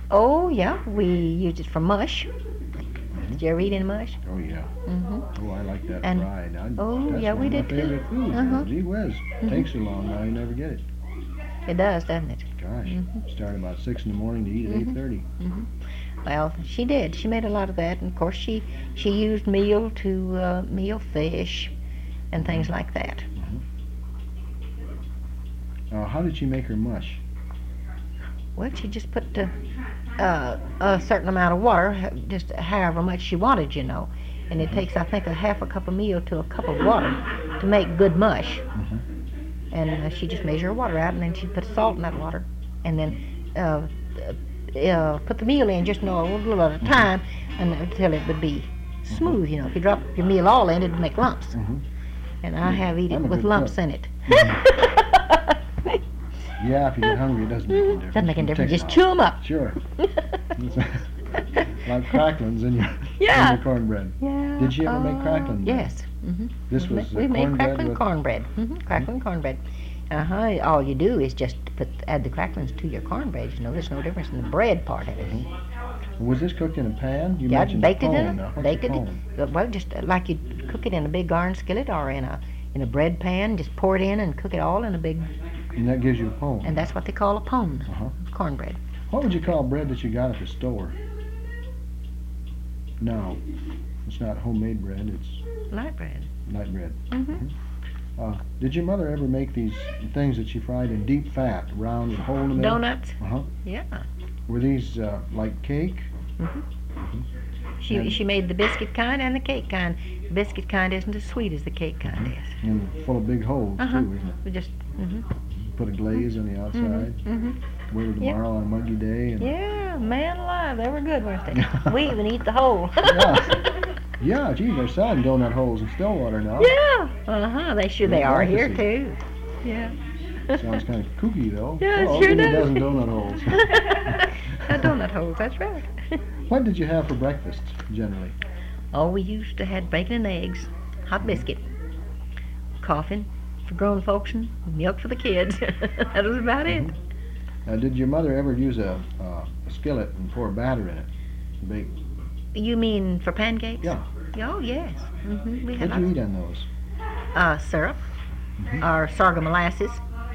Oh, yeah, we used it for mush. Hmm. Did you ever eat any mush? Oh yeah. Mm-hmm. Oh, I like that And, fried. oh, That's yeah, one we of my did too. favorite foods. Uh-huh. Gee whiz, Mm-hmm. takes so long now you never get it. It does, doesn't it? Gosh, Mm-hmm. start about 6 in the morning to eat at Mm-hmm. 8:30. Mm-hmm. Well, she did. She made a lot of that, and of course she used meal to meal fish and things like that. How did she make her mush? Well, she just put a certain amount of water, just however much she wanted, you know. And it takes, I think, a half a cup of meal to a cup of water to make good mush. Hmm. And she just measured her water out, and then she put salt in that water, and then put the meal in just a little at a time, and until it would be smooth. You know, if you drop your meal all in, it'd make lumps. Hmm. And I have eat it I'm a with good lumps cook. in it. Yeah, if you get hungry, it doesn't make any difference. Doesn't make any It difference. takes Just it chew off. them up. Sure. Like cracklings in your, Yeah. in your cornbread. Yeah. Did she ever make crackling bread? Yes. Mm-hmm. This was We made cornbread crackling with... cornbread. Mm-hmm. Crackling cornbread. All you do is just add the cracklings to your cornbread. You know, there's no difference in the bread part of it. Was this cooked in a pan? You Yeah, mentioned baked a it pone. in Now, a what's baked a it. pone? Well, just like you'd cook it in a big iron skillet or in a bread pan. Just pour it in and cook it all in a big. And that gives you a pone. And that's what they call a pone. Uh-huh. Cornbread. What would you call bread that you got at the store? No, it's not homemade bread. It's Light bread. light bread. Mm-hmm. Did your mother ever make these things that she fried in deep fat, round and hole in the middle? Donuts. Uh-huh. Yeah. Were these like cake? Mm-hmm. And- She made the biscuit kind and the cake kind. The biscuit kind isn't as sweet as the cake kind is. And full of big holes Uh-huh. too, isn't it? We just. Mm-hmm. Put a glaze on the outside. Mm-hmm. Waited Yep. tomorrow on a muggy day. And Yeah, man alive, they were good, weren't they? We even eat the whole. Yeah. Yeah, gee, they're selling donut holes in Stillwater now. Yeah, they sure they Good are here delicacy. too. Yeah. Sounds kind of kooky though. Yeah, it Oh, sure give me a does. dozen donut holes. Donut holes, that's right. What did you have for breakfast generally? Oh, we used to have bacon and eggs, hot biscuit, coffee for grown folks, and milk for the kids. That was about it. Did your mother ever use a skillet and pour batter in it? And bake? You mean for pancakes? Yeah. Oh, yes. We had What'd you eat on those? syrup Mhm. or sorghum molasses.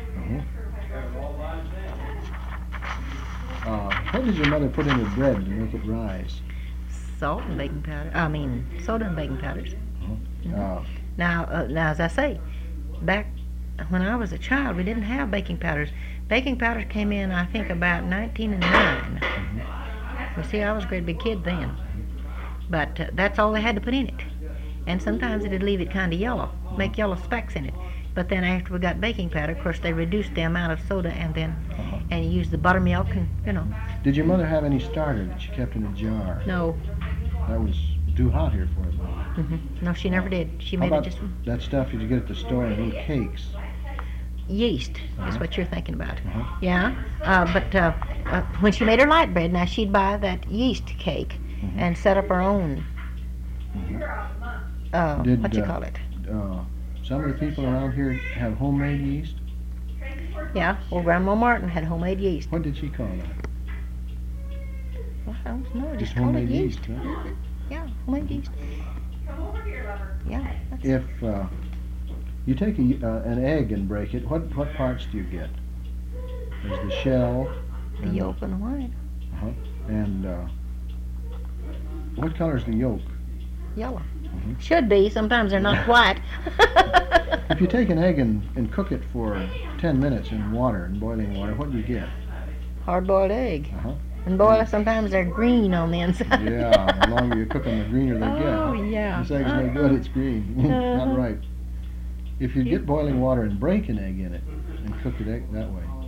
What did your mother put in her bread to make it rise? Salt and baking powder. Soda and baking powders. Uh, Now, as I say, back when I was a child, we didn't have baking powders. Baking powders came in, I think, about 1909. You see, I was a great big kid then. But that's all they had to put in it. And sometimes it'd leave it kind of yellow, make yellow specks in it. But then after we got baking powder, of course, they reduced the amount of soda and used the buttermilk and, Did your mother have any starter that she kept in a jar? No, That was too hot here for it. no, she never did. She How made it about just that stuff that you get at the store in little cakes? yeast, Uh-huh. is what you're thinking about. Uh-huh. Yeah, but when she made her light bread, now she'd buy that yeast cake Mhm. and set up her own, Did, what you call it? Some of the people around here have homemade yeast. Yeah, well, Grandma Martin had homemade yeast. What did she call that? Well, I don't know, Just just call it homemade yeast. yeast, huh? Yeah, homemade yeast. Yeah, that's If you take an egg and break it, what parts do you get? There's the shell. the yolk and the white. And what color is the yolk? Yellow. Mhm. Should be, sometimes they're not white. If you take an egg and cook it for 10 minutes in water, in boiling water, what do you get? Hard-boiled egg. Uh-huh. And boy, sometimes they're green on the inside. Yeah, the longer you cook them, the greener they get. Oh, yeah. This egg's no good, it's green. Not right. If you get boiling water and break an egg in it and cook it that way,